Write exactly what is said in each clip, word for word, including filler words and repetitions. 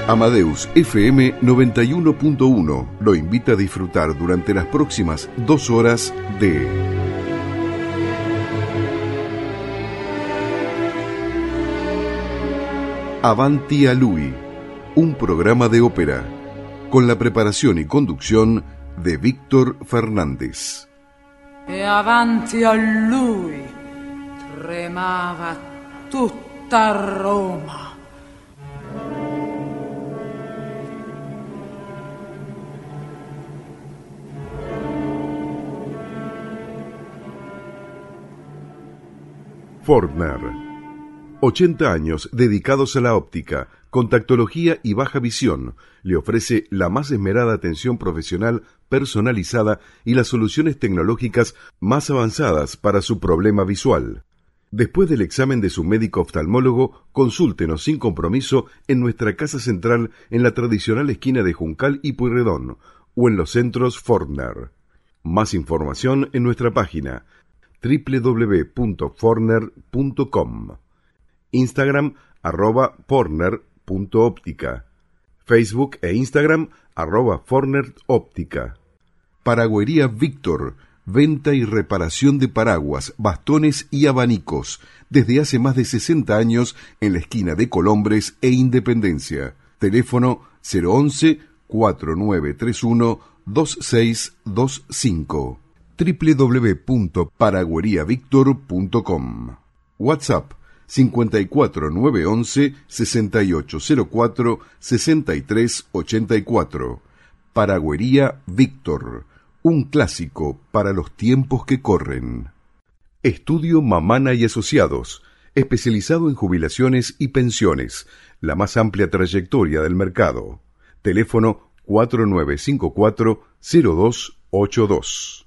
Amadeus F M noventa y uno punto uno lo invita a disfrutar durante las próximas dos horas de Avanti a Lui, un programa de ópera, con la preparación y conducción de Víctor Fernández. E avanti a lui tremava tutta Roma. Fortner. ochenta años dedicados a la óptica, contactología y baja visión. Le ofrece la más esmerada atención profesional personalizada y las soluciones tecnológicas más avanzadas para su problema visual. Después del examen de su médico oftalmólogo, consúltenos sin compromiso en nuestra casa central en la tradicional esquina de Juncal y Pueyrredón o en los centros Fortner. Más información en nuestra página doble u doble u doble u punto fortner punto com. Instagram, arroba fortner punto óptica. Facebook e Instagram, arroba fortner óptica. Paragüería Víctor, venta y reparación de paraguas, bastones y abanicos, desde hace más de sesenta años en la esquina de Colombres e Independencia. Teléfono cero once, cuatro nueve tres uno, dos seis dos cinco. doble u doble u doble u punto paragüería víctor punto com. WhatsApp cincuenta y cuatro nueve once sesenta y ocho cero cuatro sesenta y tres ochenta y cuatro. Paragüería Víctor, un clásico para los tiempos que corren. Estudio Mamana y Asociados, especializado en jubilaciones y pensiones, la más amplia trayectoria del mercado. Teléfono cuatro nueve cinco cuatro cero dos ocho dos.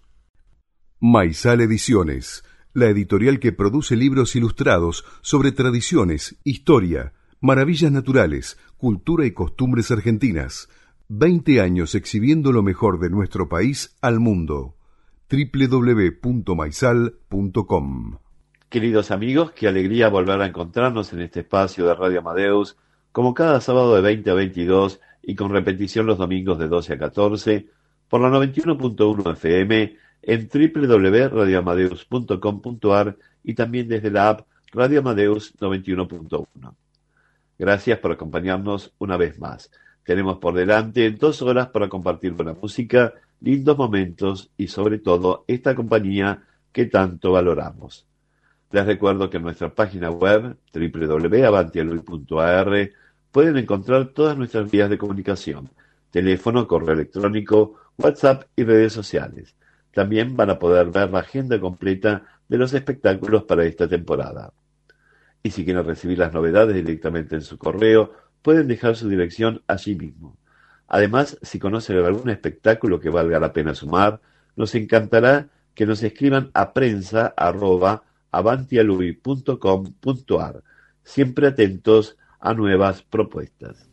Maizal Ediciones, la editorial que produce libros ilustrados sobre tradiciones, historia, maravillas naturales, cultura y costumbres argentinas. Veinte años exhibiendo lo mejor de nuestro país al mundo. doble u doble u doble u punto maizal punto com. Queridos amigos, qué alegría volver a encontrarnos en este espacio de Radio Amadeus, como cada sábado de veinte a veintidós y con repetición los domingos de doce a catorce, por la noventa y uno punto uno F M, en doble u doble u doble u punto radio amadeus punto com punto a r y también desde la app Radio Amadeus noventa y uno punto uno. Gracias por acompañarnos una vez más. Tenemos por delante dos horas para compartir buena música, lindos momentos y sobre todo esta compañía que tanto valoramos. Les recuerdo que en nuestra página web doble u doble u doble u punto avanti a lui punto a r pueden encontrar todas nuestras vías de comunicación, teléfono, correo electrónico, WhatsApp y redes sociales. También van a poder ver la agenda completa de los espectáculos para esta temporada. Y si quieren recibir las novedades directamente en su correo, pueden dejar su dirección allí mismo. Además, si conocen algún espectáculo que valga la pena sumar, nos encantará que nos escriban a prensa arroba avantialui punto com punto a r, siempre atentos a nuevas propuestas.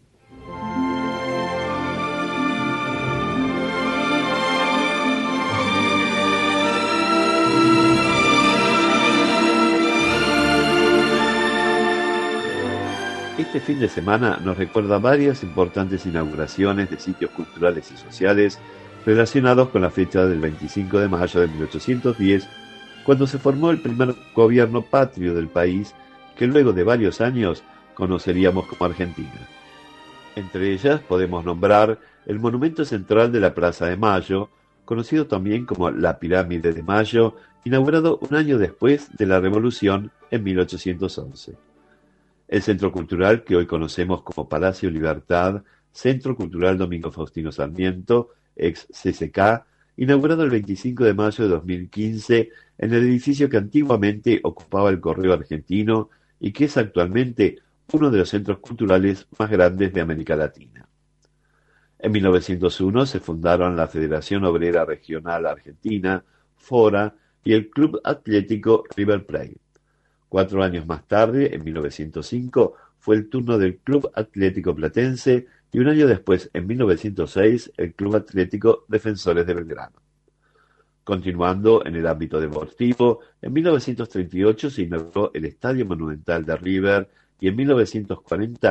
Este fin de semana nos recuerda varias importantes inauguraciones de sitios culturales y sociales relacionados con la fecha del veinticinco de mayo de mil ochocientos diez, cuando se formó el primer gobierno patrio del país que luego de varios años conoceríamos como Argentina. Entre ellas podemos nombrar el monumento central de la Plaza de Mayo, conocido también como la Pirámide de Mayo, inaugurado un año después de la Revolución en mil ochocientos once. El Centro Cultural que hoy conocemos como Palacio Libertad, Centro Cultural Domingo Faustino Sarmiento, ex C C K, inaugurado el veinticinco de mayo de dos mil quince en el edificio que antiguamente ocupaba el Correo Argentino y que es actualmente uno de los centros culturales más grandes de América Latina. En mil novecientos uno se fundaron la Federación Obrera Regional Argentina, FORA, y el Club Atlético River Plate. Cuatro años más tarde, en mil novecientos cinco, fue el turno del Club Atlético Platense y un año después, en mil novecientos seis, el Club Atlético Defensores de Belgrano. Continuando en el ámbito deportivo, en mil novecientos treinta y ocho se inauguró el Estadio Monumental de River y en mil novecientos cuarenta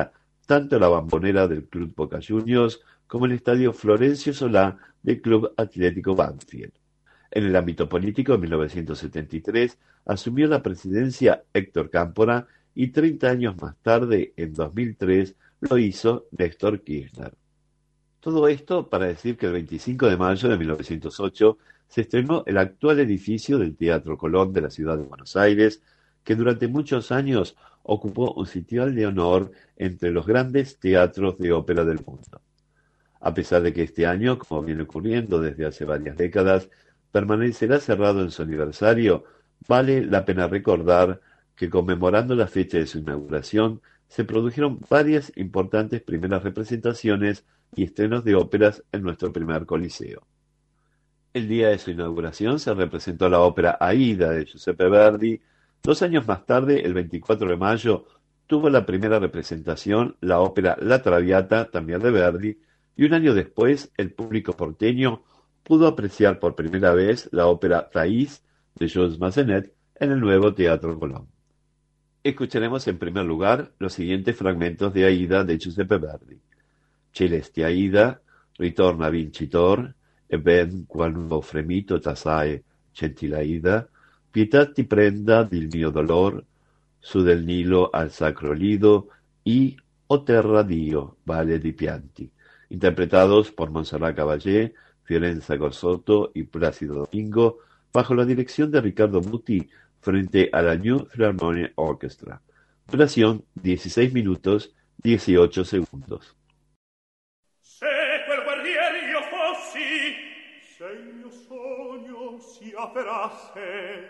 tanto la Bombonera del Club Boca Juniors como el Estadio Florencio Solá del Club Atlético Banfield. En el ámbito político, en mil novecientos setenta y tres, asumió la presidencia Héctor Cámpora y treinta años más tarde, en dos mil tres, lo hizo Néstor Kirchner. Todo esto para decir que el veinticinco de mayo de mil novecientos ocho se estrenó el actual edificio del Teatro Colón de la ciudad de Buenos Aires, que durante muchos años ocupó un sitial de honor entre los grandes teatros de ópera del mundo. A pesar de que este año, como viene ocurriendo desde hace varias décadas, permanecerá cerrado en su aniversario, vale la pena recordar que conmemorando la fecha de su inauguración, se produjeron varias importantes primeras representaciones y estrenos de óperas en nuestro primer coliseo. El día de su inauguración se representó la ópera Aida de Giuseppe Verdi. Dos años más tarde, el veinticuatro de mayo, tuvo la primera representación la ópera La Traviata, también de Verdi, y un año después el público porteño pudo apreciar por primera vez la ópera Raíz de Jules Massenet en el nuevo Teatro Colón. Escucharemos en primer lugar los siguientes fragmentos de Aida de Giuseppe Verdi. Celesti Aida, ritorna vincitor, e ben quando fremito t'assai, gentile Aida, pietà ti prenda del mio dolor, su del Nilo al sacro lido, y O terra Dio, vale di pianti, interpretados por Montserrat Caballé, Fiorenza Gorsotto y Plácido Domingo, bajo la dirección de Ricardo Muti, frente a la New Philharmonic Orchestra. Duración dieciséis minutos dieciocho segundos. Se quel guerriero io fossi, se il mio sogno si avverasse,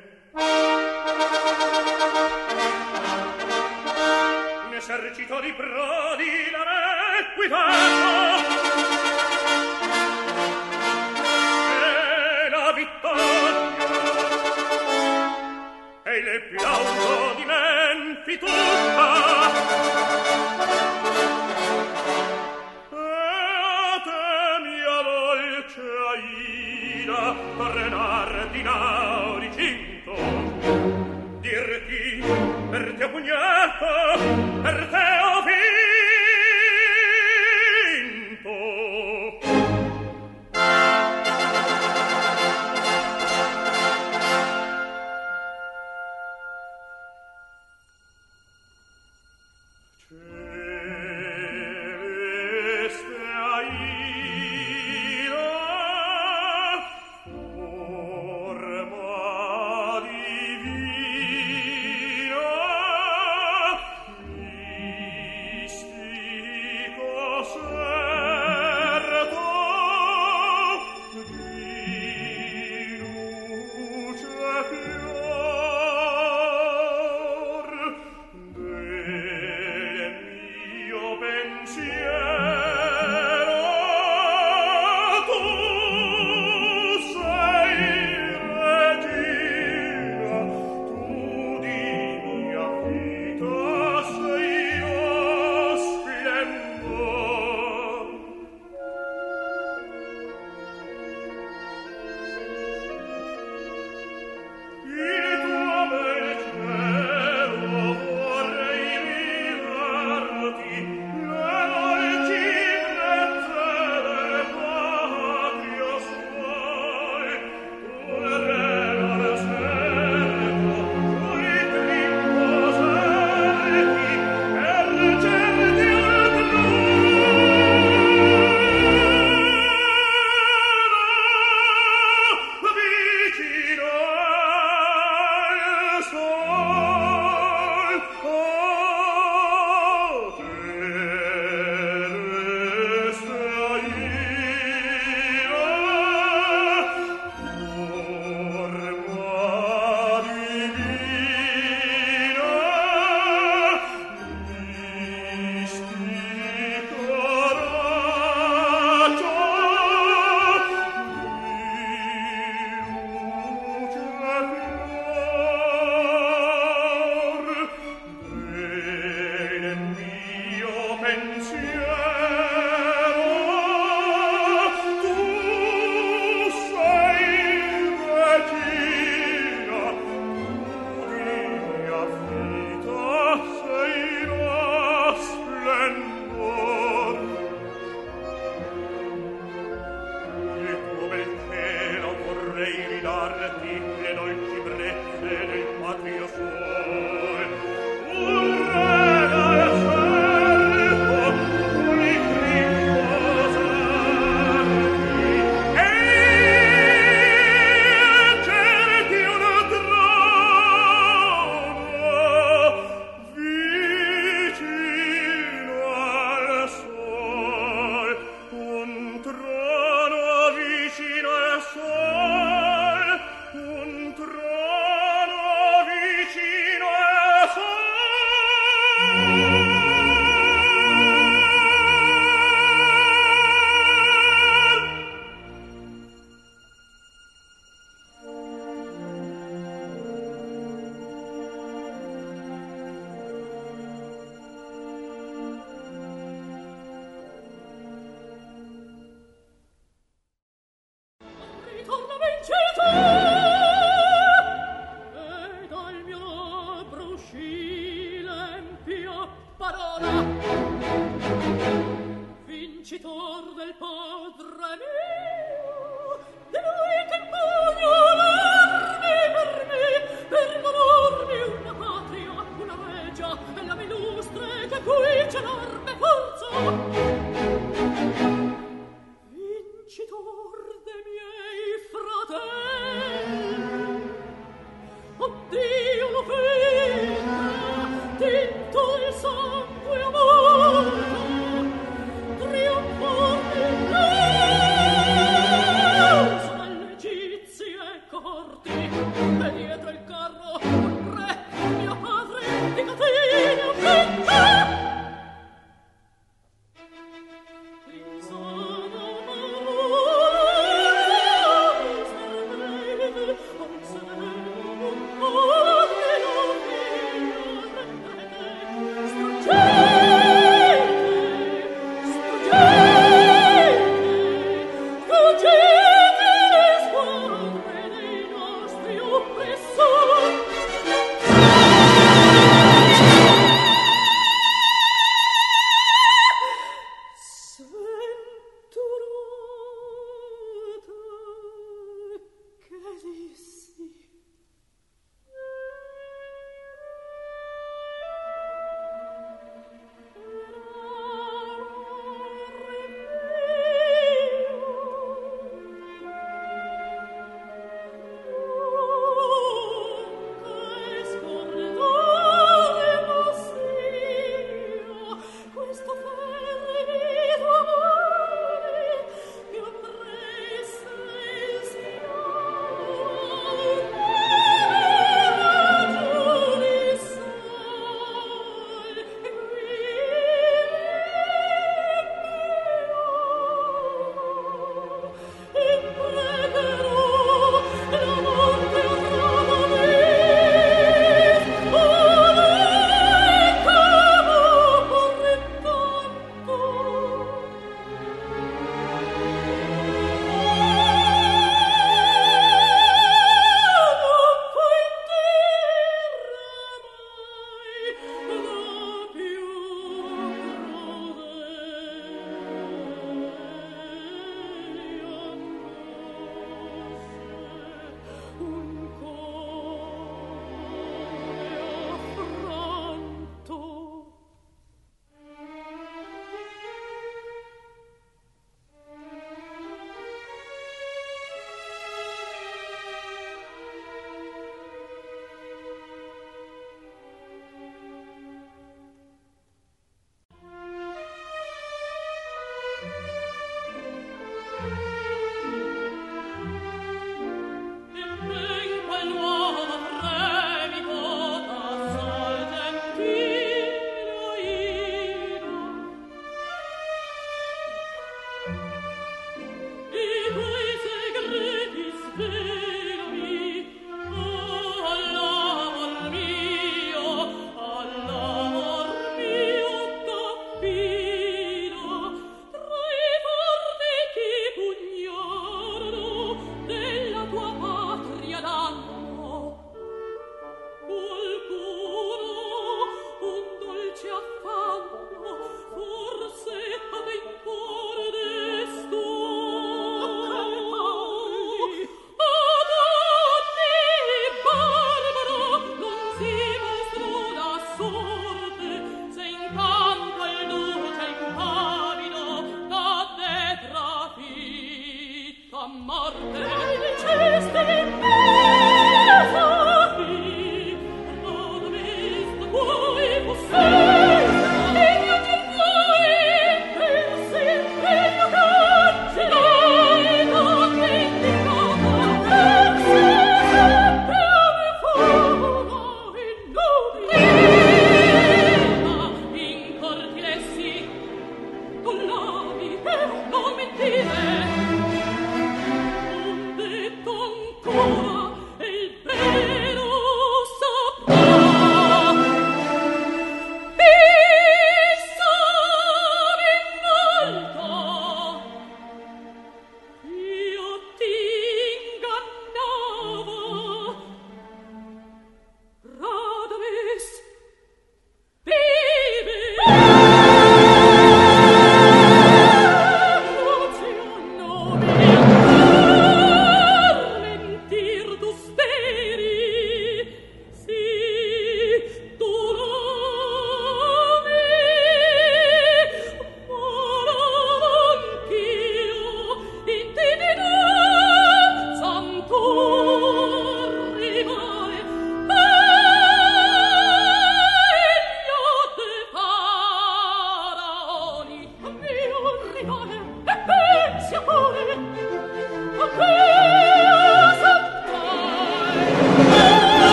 un esercito di brodi l'avrei guidato, e la vittoria e il plauso di Menfi tutta, e te mia dolce Aida, Renardina ricinto, dirti per te ho pugnato, per te ho vinto. Oh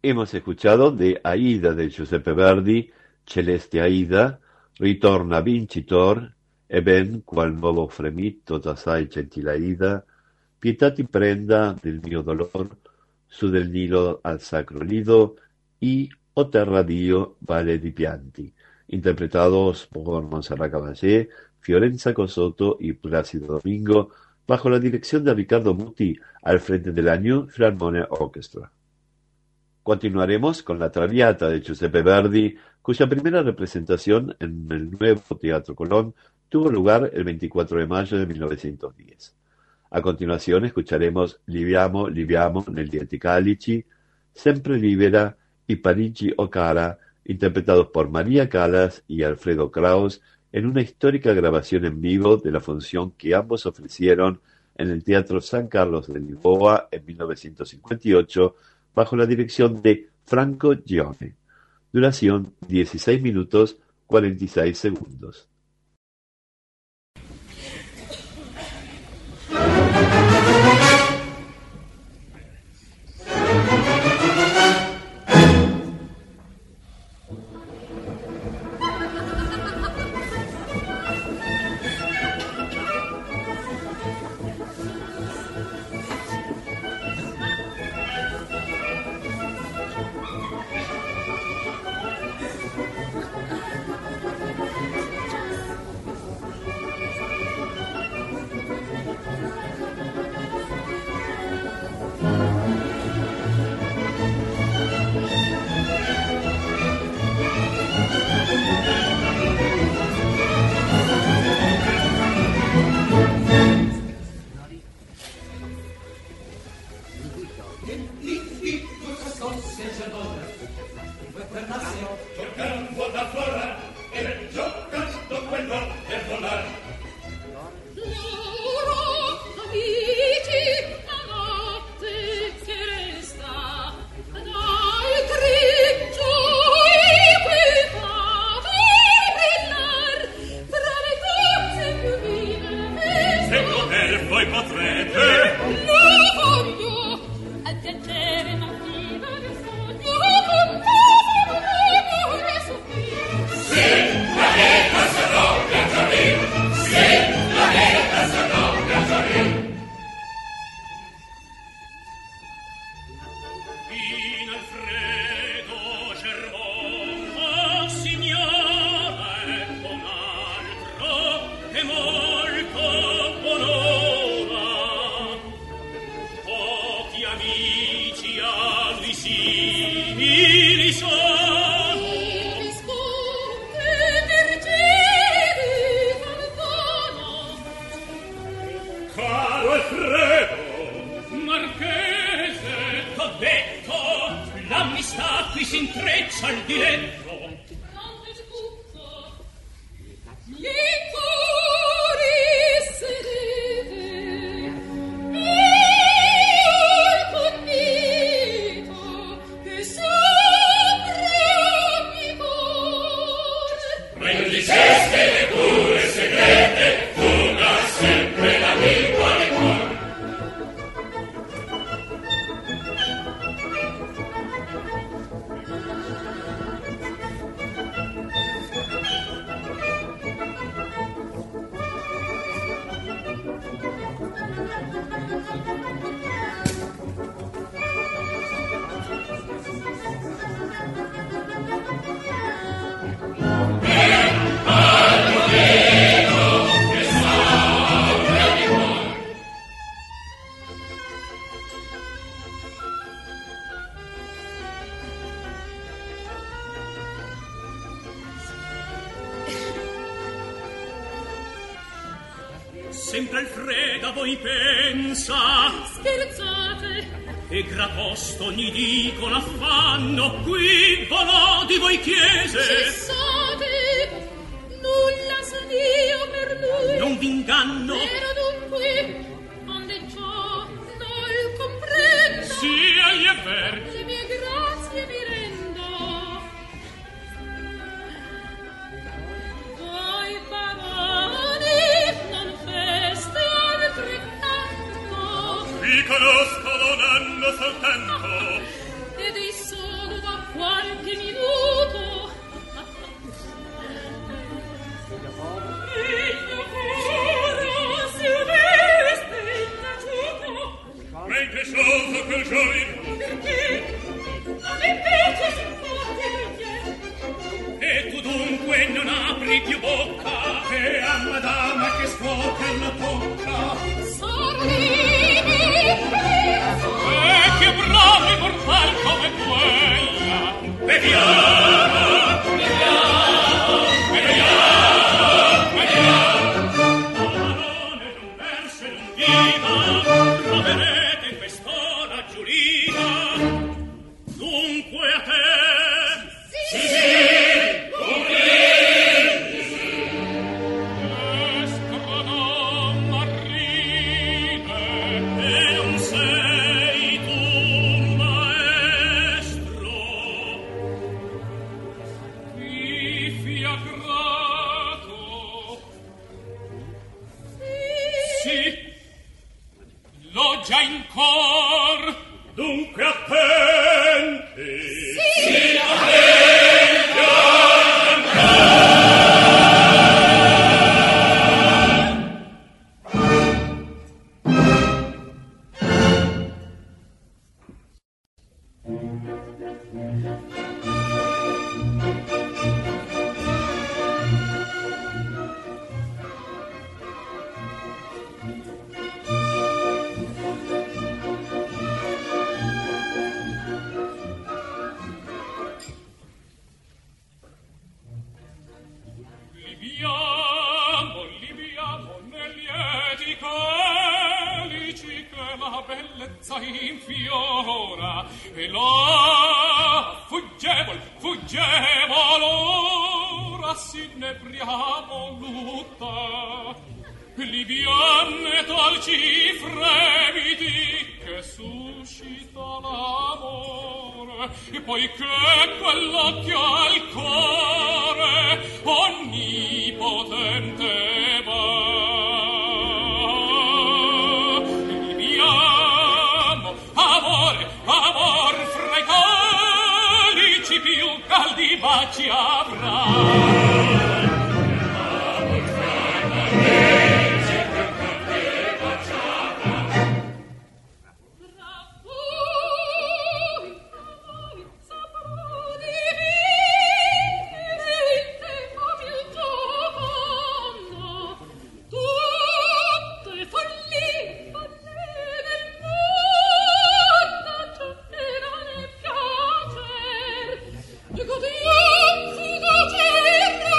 Hemos escuchado de Aida de Giuseppe Verdi, Celeste Aida, Ritorna vincitor, E ben qual nuovo fremito d'assai gentil Aida, Pietà ti prenda del mio dolor, Su del Nilo al sacro lido, y O terra Dio, Valle di pianti, interpretados por Montserrat Caballé, Fiorenza Cosotto y Plácido Domingo, bajo la dirección de Riccardo Muti al frente de la New Philharmonia Orchestra. Continuaremos con la Traviata de Giuseppe Verdi, cuya primera representación en el nuevo Teatro Colón tuvo lugar el veinticuatro de mayo de mil novecientos diez. A continuación escucharemos Liviamo, Liviamo nel Dienti Calici, Sempre Libera y Parigi o Cara, interpretados por María Callas y Alfredo Kraus, en una histórica grabación en vivo de la función que ambos ofrecieron en el Teatro San Carlos de Lisboa en mil novecientos cincuenta y ocho, bajo la dirección de Franco Gione. Duración dieciséis minutos cuarenta y seis segundos. Sempre Alfreda voi pensa. Scherzate. E gratosto ogni dicono affanno, qui volò di voi chiese. Cessate, nulla sa io per lui. Non v'inganno. Era dunque, onde ciò non comprendo. Sia gli avver. Le mie grazie mi rendo. Voi baroni, non feste altrettanto. Vi conosco un anno soltanto. Ed i suoi apri più bocca e a madama che scuote la tocca Sorridi, e che bravi mortal come quella beviamo beviamo beviamo beviamo parole non verse non diva troverete in quest'ora giurita dunque a te sì sì, sì. L'ho già in cor, dunque attenti. Sì, sì attenti. Liviamo, liviamo negli eti calici che la bellezza infiora e la fuggevol, fuggevol ora s'inebriamo lutta. Liviane dolci fremiti che suscita l'amore e poiché quell'occhio al cuore onnipotente va. Liviamo, amore, amor fra i calici più caldi baci avrà. Godiamo, godiamo,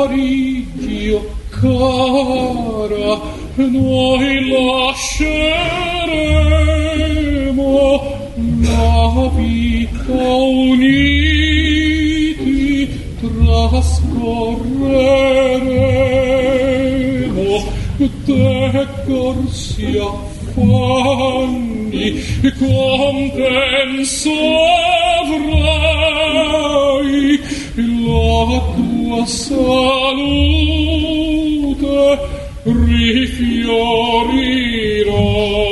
Parigi, oh cara, noi lasceremo la vita uniti, trascorreremo decorsi affanni, compenso avrai la tua salute rifiorirà.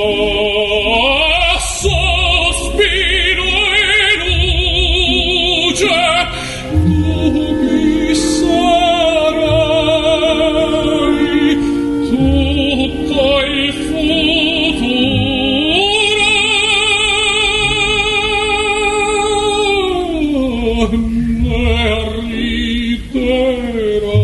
Sospiro e luce tu mi sarai, tutto il futuro ne arriverà.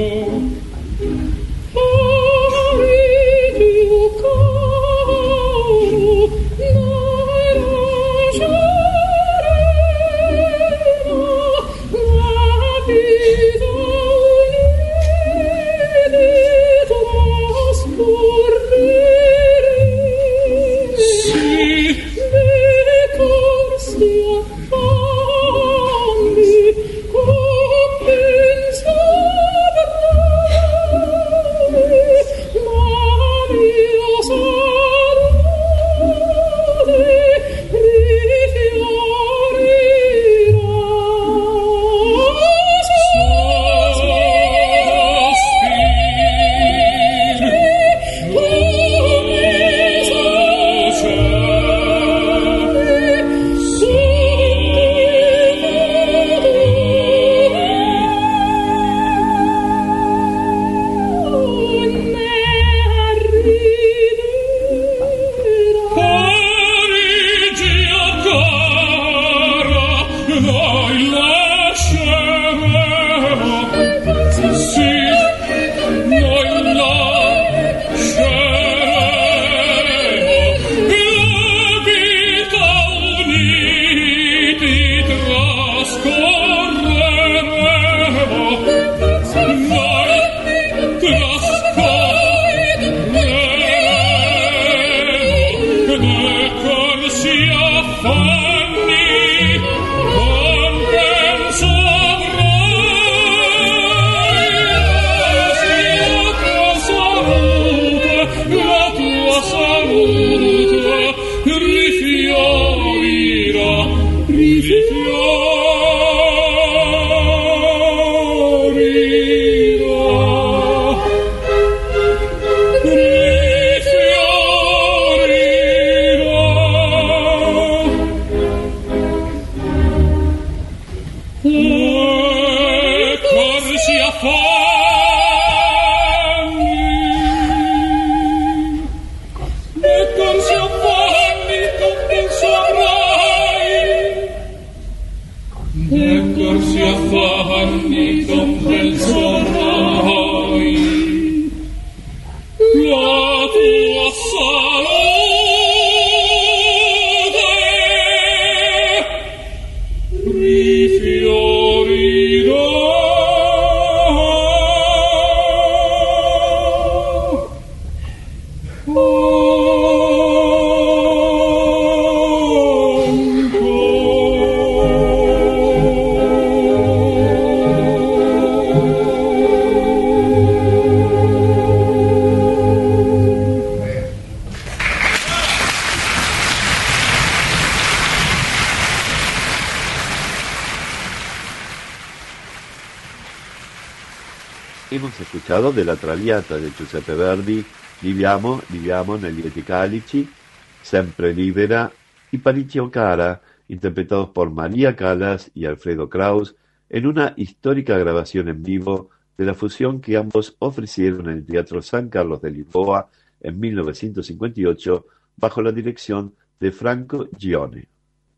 Hemos escuchado de la Traviata de Giuseppe Verdi, Viviamo, viviamo negli Lieti Calici, Sempre Libera y Parigi o Cara, interpretados por María Callas y Alfredo Kraus, en una histórica grabación en vivo de la fusión que ambos ofrecieron en el Teatro San Carlos de Lisboa en mil novecientos cincuenta y ocho, bajo la dirección de Franco Gione.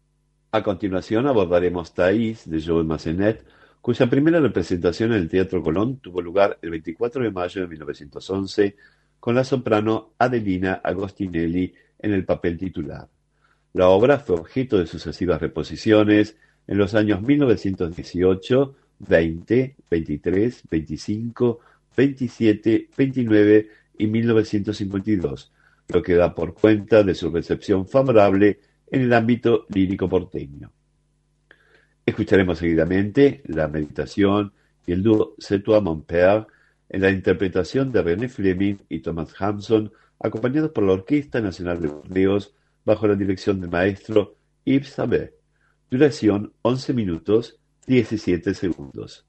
A continuación abordaremos Thais, de Joel Massenet, cuya primera representación en el Teatro Colón tuvo lugar el veinticuatro de mayo de mil novecientos once, con la soprano Adelina Agostinelli en el papel titular. La obra fue objeto de sucesivas reposiciones en los años mil novecientos dieciocho veinte, veintitrés, veinticinco, veintisiete, veintinueve y mil novecientos cincuenta y dos, lo que da por cuenta de su recepción favorable en el ámbito lírico porteño. Escucharemos seguidamente la meditación y el dúo C'est toi mon père en la interpretación de René Fleming y Thomas Hampson, acompañados por la Orquesta Nacional de Burdeos bajo la dirección del maestro Yves Sabet. Duración once minutos diecisiete segundos.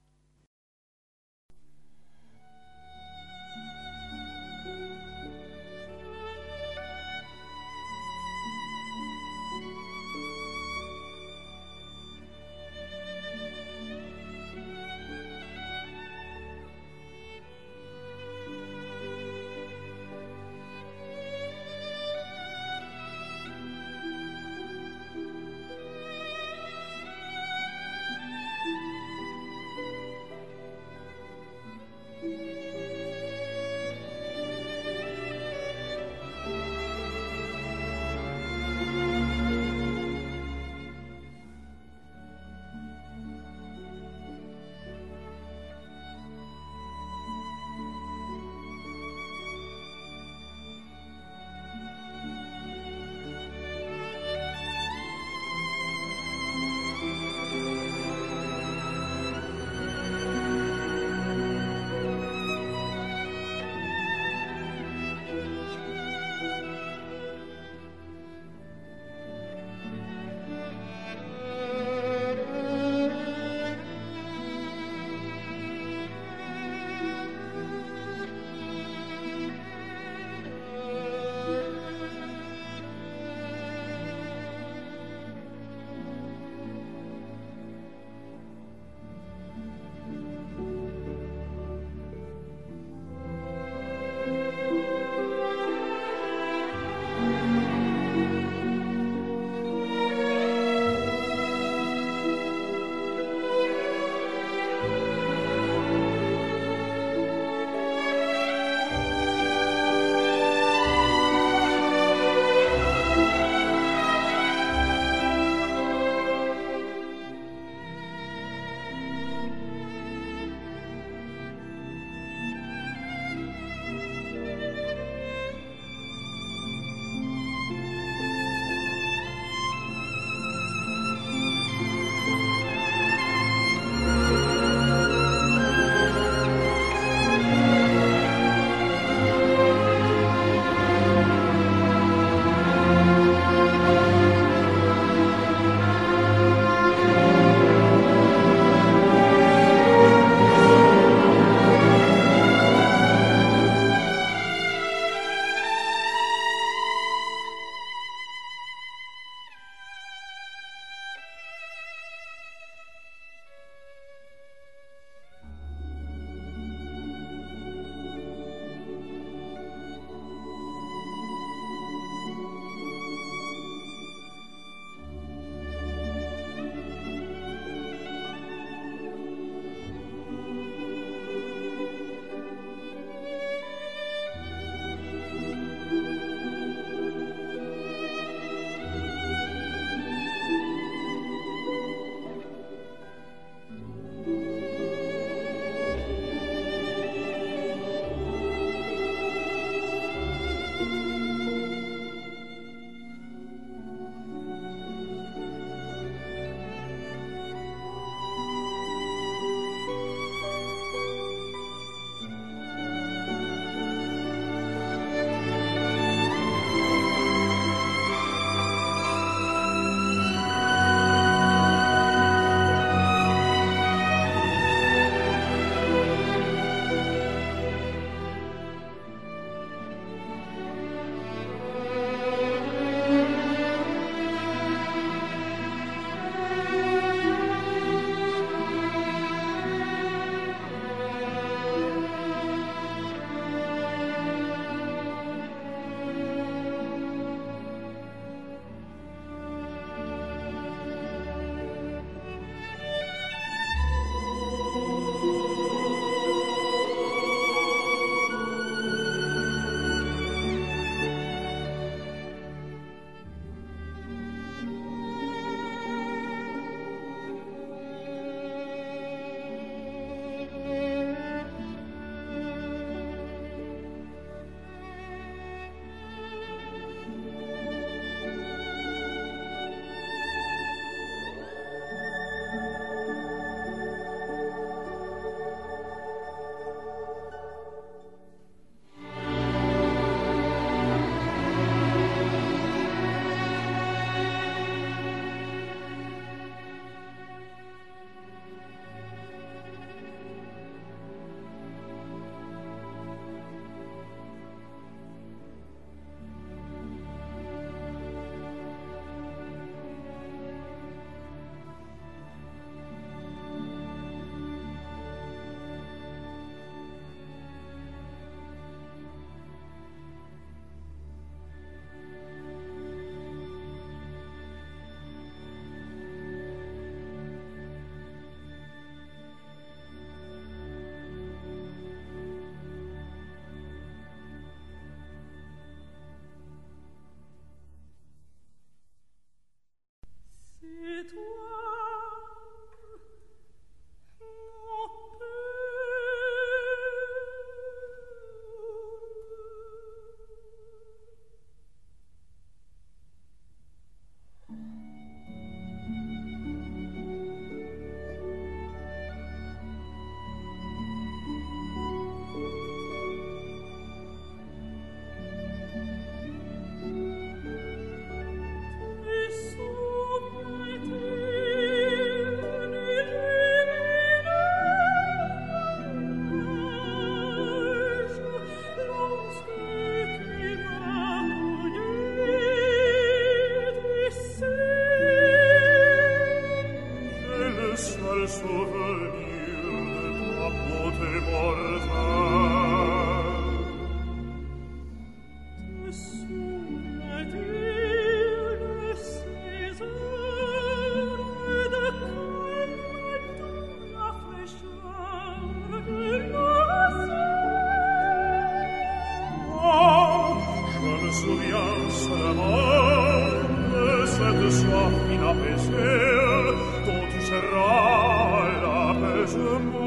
me souviens seulement de cette soif inapaisée dont tu seras l'apaisement.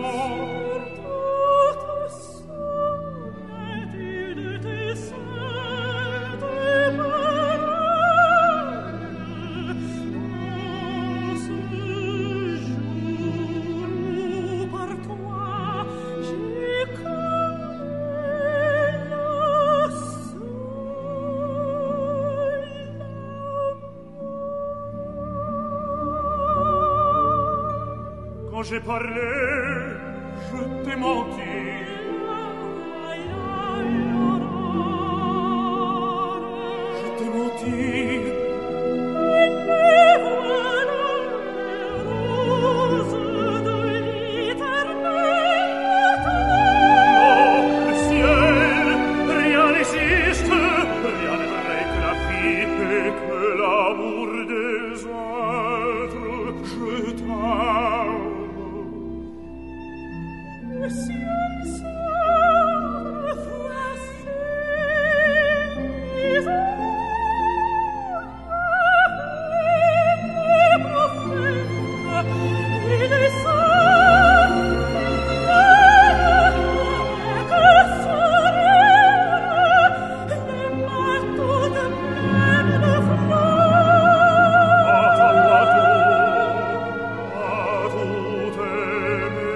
J'ai parlé, je t'ai menti. Je t'ai menti. Non, le ciel, rien n'existe, rien n'est vrai que la vie et que l'amour des êtres. Je t'aime. Le ciel s'ouvre, voici les jours, les prophètes, et les saints, que sourire, les marteaux de pleine de fleurs. À ton bateau, à tout aimer.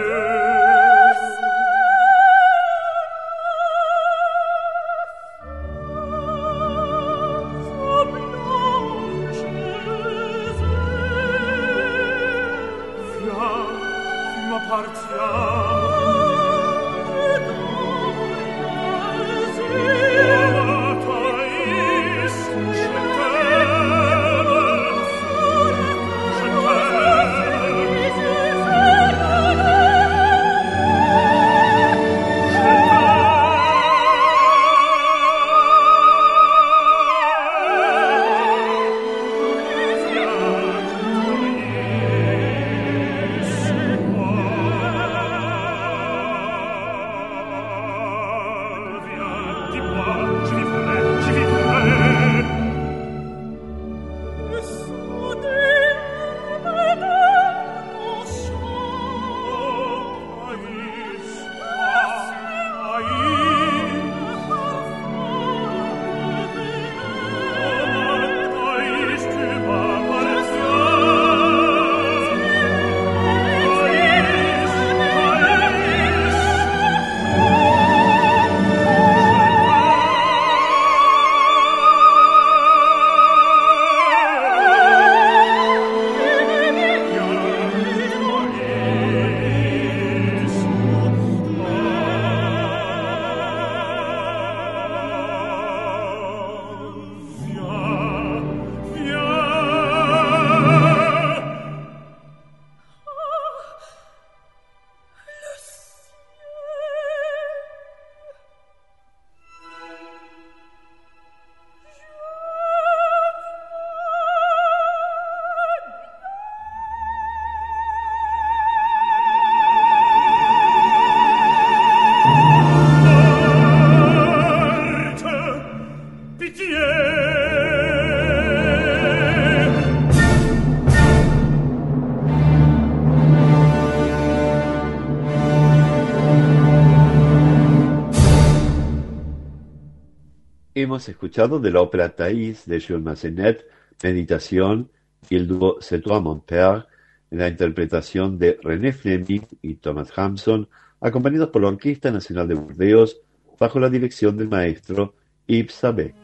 Hemos escuchado de la ópera Thaïs de Jules Massenet, Meditación, y el dúo C'est toi mon père, en la interpretación de René Fleming y Thomas Hampson, acompañados por la Orquesta Nacional de Burdeos, bajo la dirección del maestro Yves Sabet.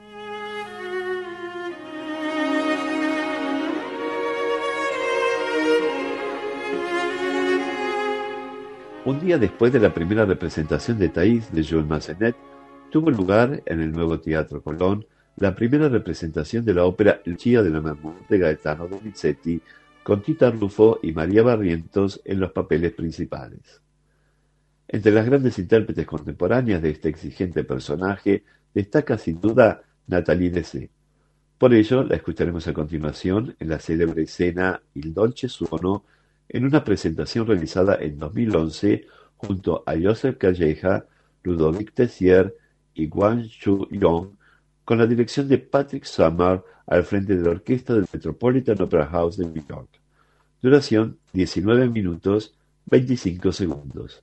Un día después de la primera representación de Thaïs de Jules Massenet, tuvo lugar en el nuevo Teatro Colón la primera representación de la ópera Lucia de la Marmont de Gaetano Donizetti, con Tita Rufo y María Barrientos en los papeles principales. Entre las grandes intérpretes contemporáneas de este exigente personaje destaca sin duda Nathalie Dessay. Por ello, la escucharemos a continuación en la célebre escena Il dolce suono, en una presentación realizada en dos mil once junto a Joseph Calleja, Ludovic Tessier y Wang Shu-yong, con la dirección de Patrick Summer al frente de la orquesta del Metropolitan Opera House de New York. Duración diecinueve minutos veinticinco segundos.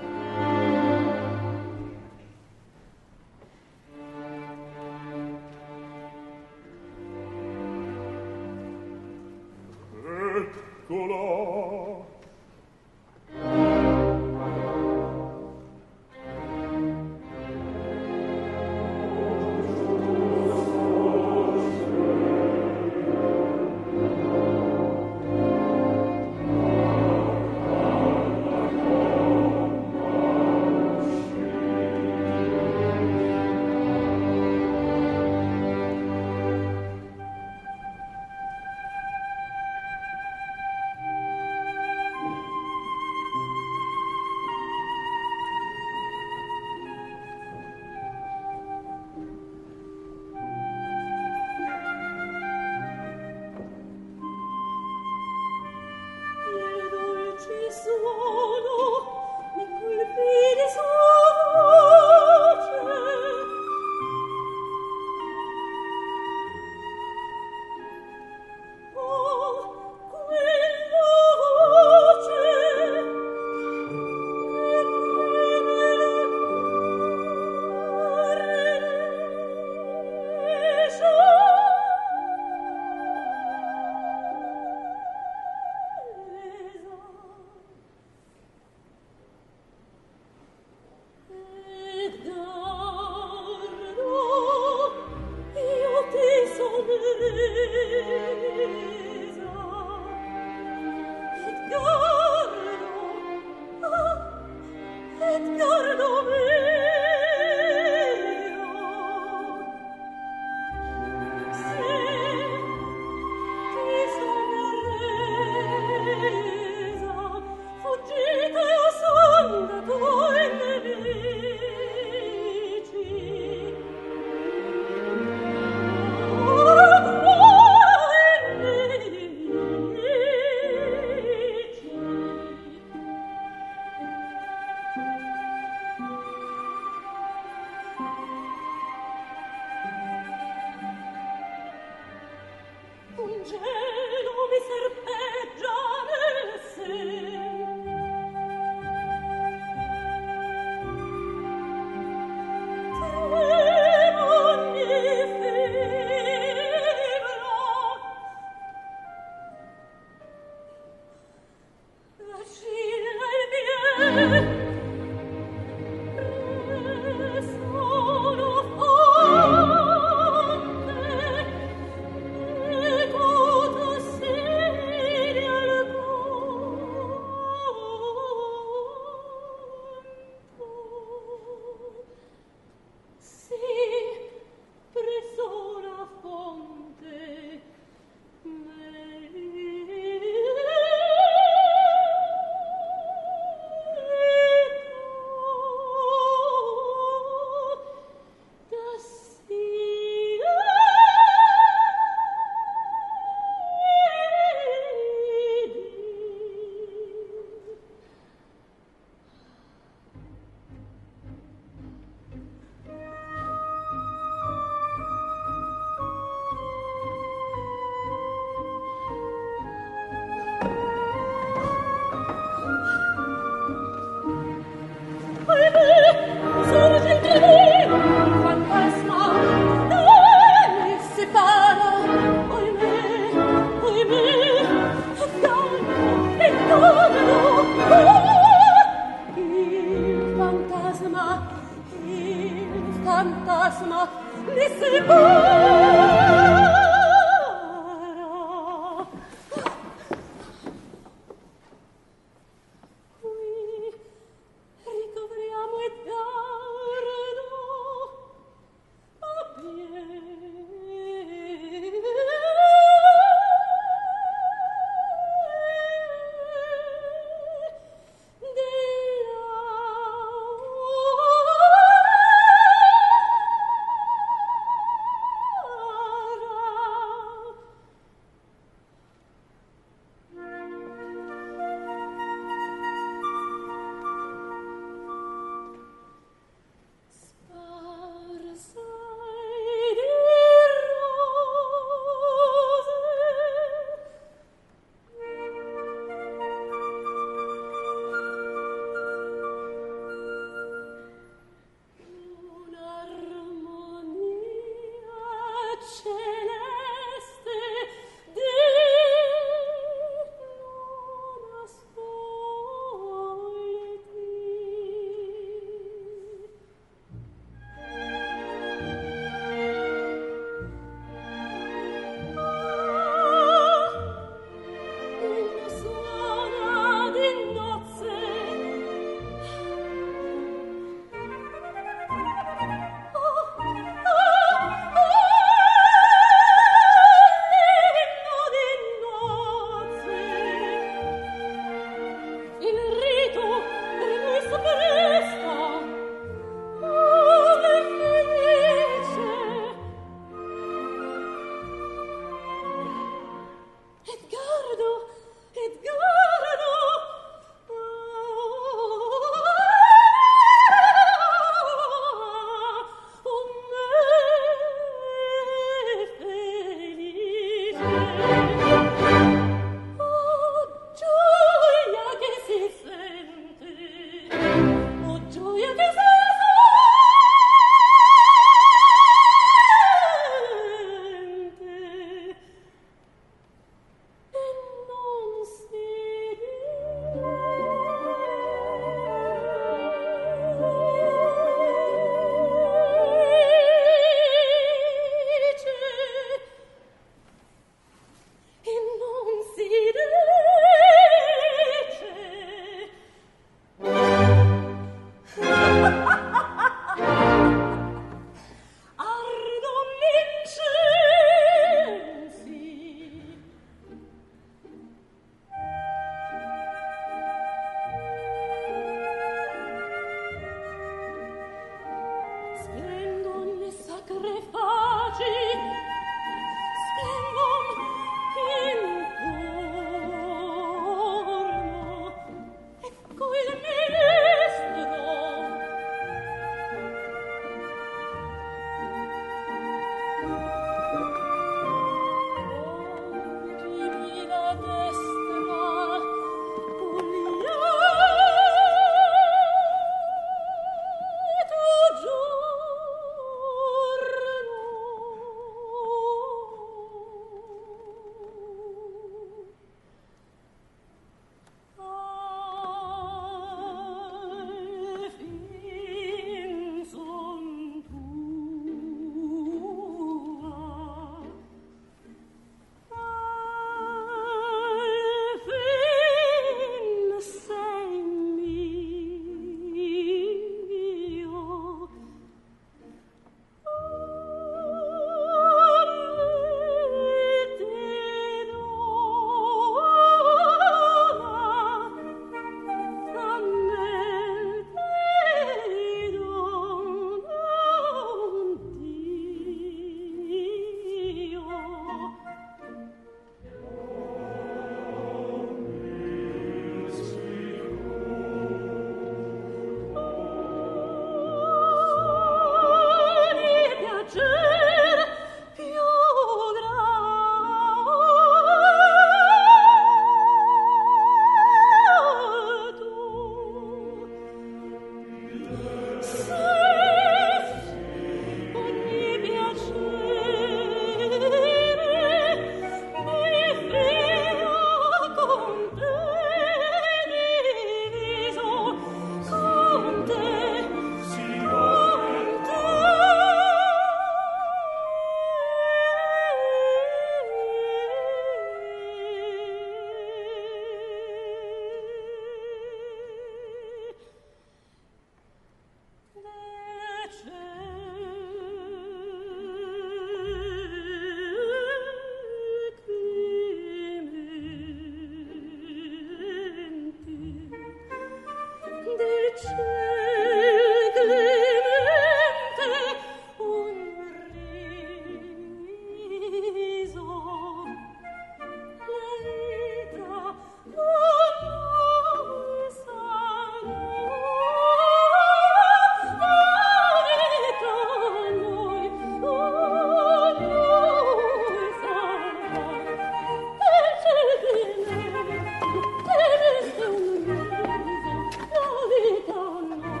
Oh,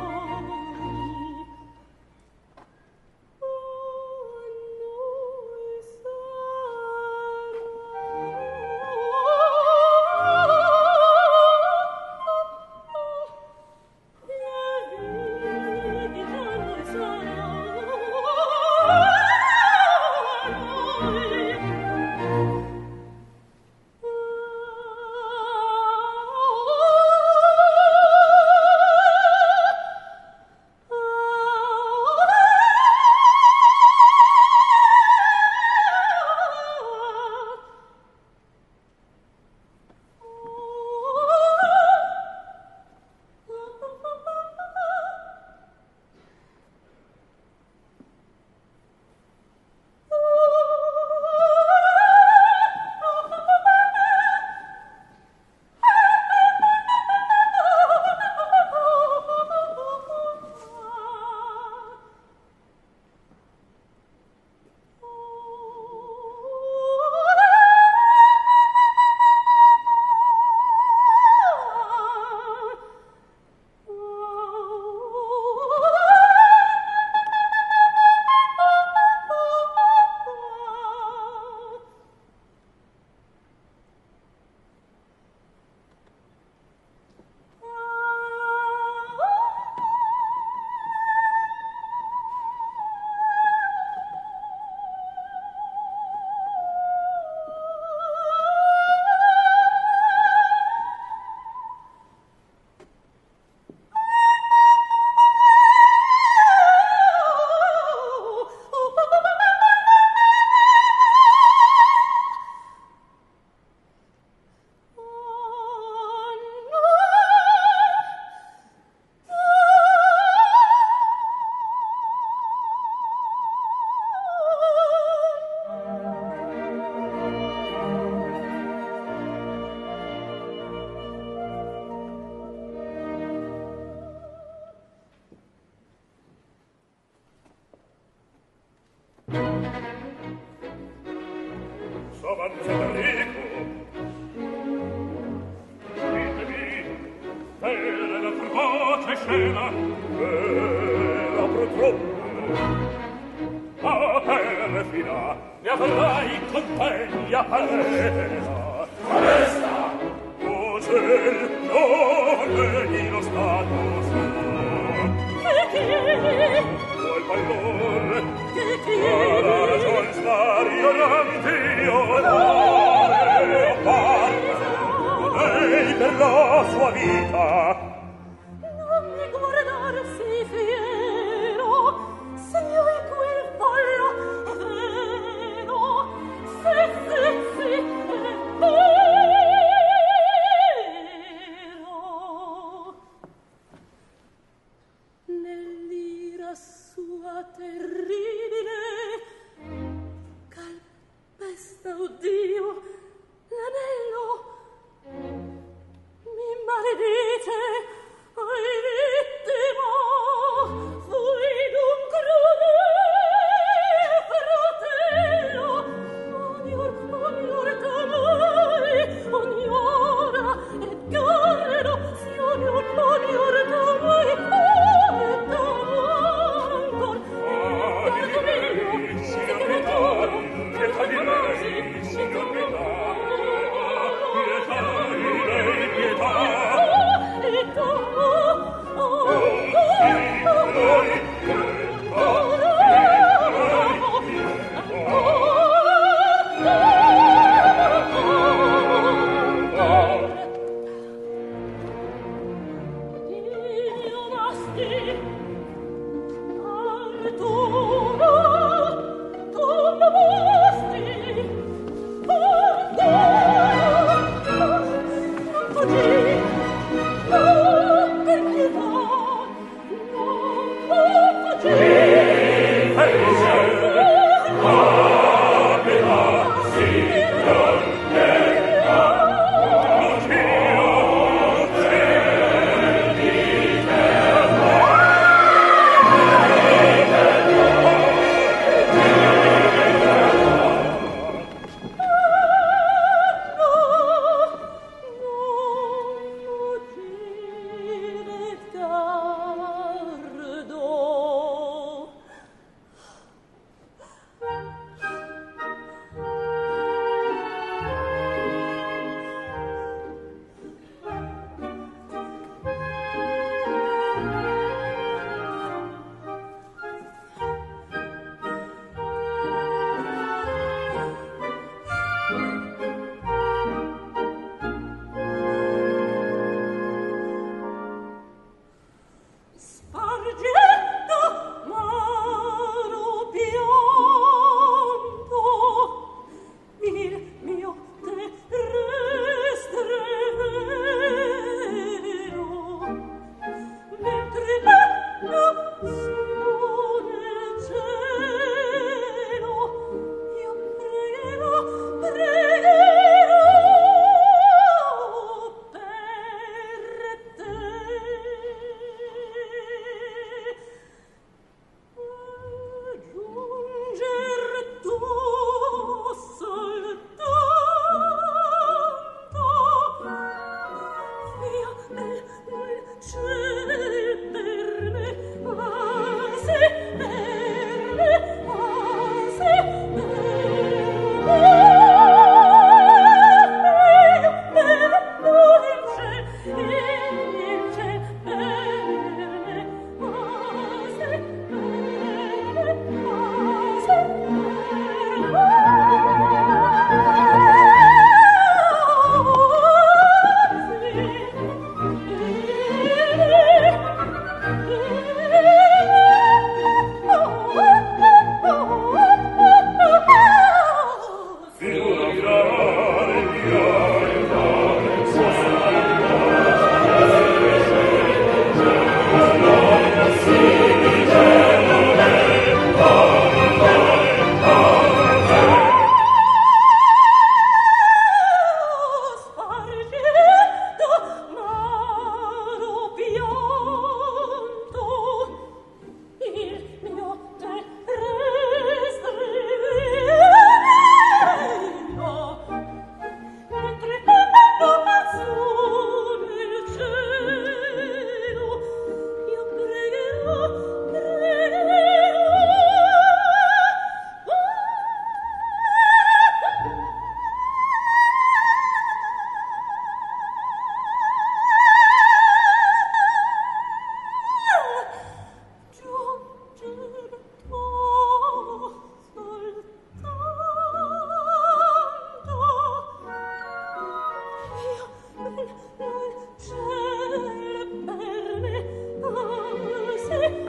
c'è scena, vera purtroppo. Ah, perfida, ne avrai compagnia appena. Foresta! O ciel, non vedi lo stato suo. Che chi? Qual valor? Che chi? La ragion sta ignoranti onore o parla. Lei per la sua vita. Non mi guardare sì fiero, se io in quel follo è vero, se, se, se, è vero. Nell'ira sua terribile calpesta, oddio, l'anello mi maledite, oi vittima, fui d'un crudele fratello, ognor, ognor tamai, ognora et gardo, si ognor, ognor tamai, et tamai, et gardo mio, si creaturo, che famiglia, signor pietà, pietà, lei pietà.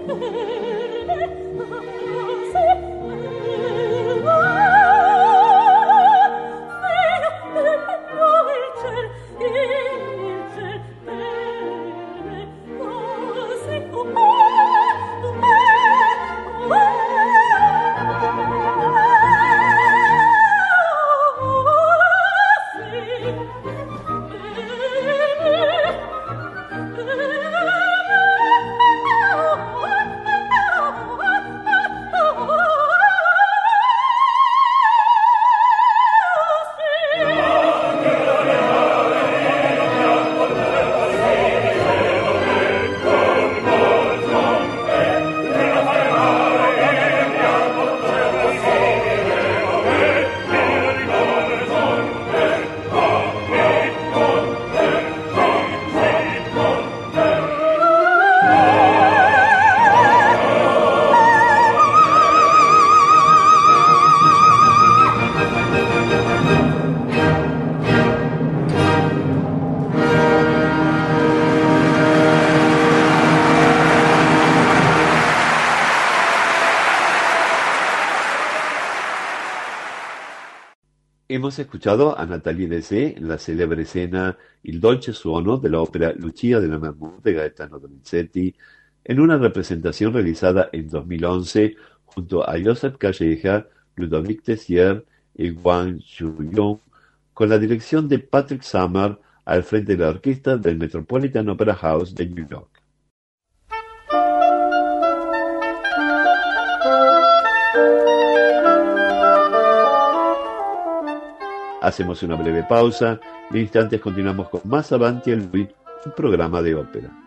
Hemos escuchado a Nathalie Dessay en la célebre escena Il dolce suono de la ópera Lucia de Lammermoor de Gaetano Donizetti, en una representación realizada en dos mil once junto a Joseph Calleja, Ludovic Tessier y Wang Zhuyong, con la dirección de Patrick Summer al frente de la orquesta del Metropolitan Opera House de New York. Hacemos una breve pausa y en instantes continuamos con más Avanti a Lui, un programa de ópera.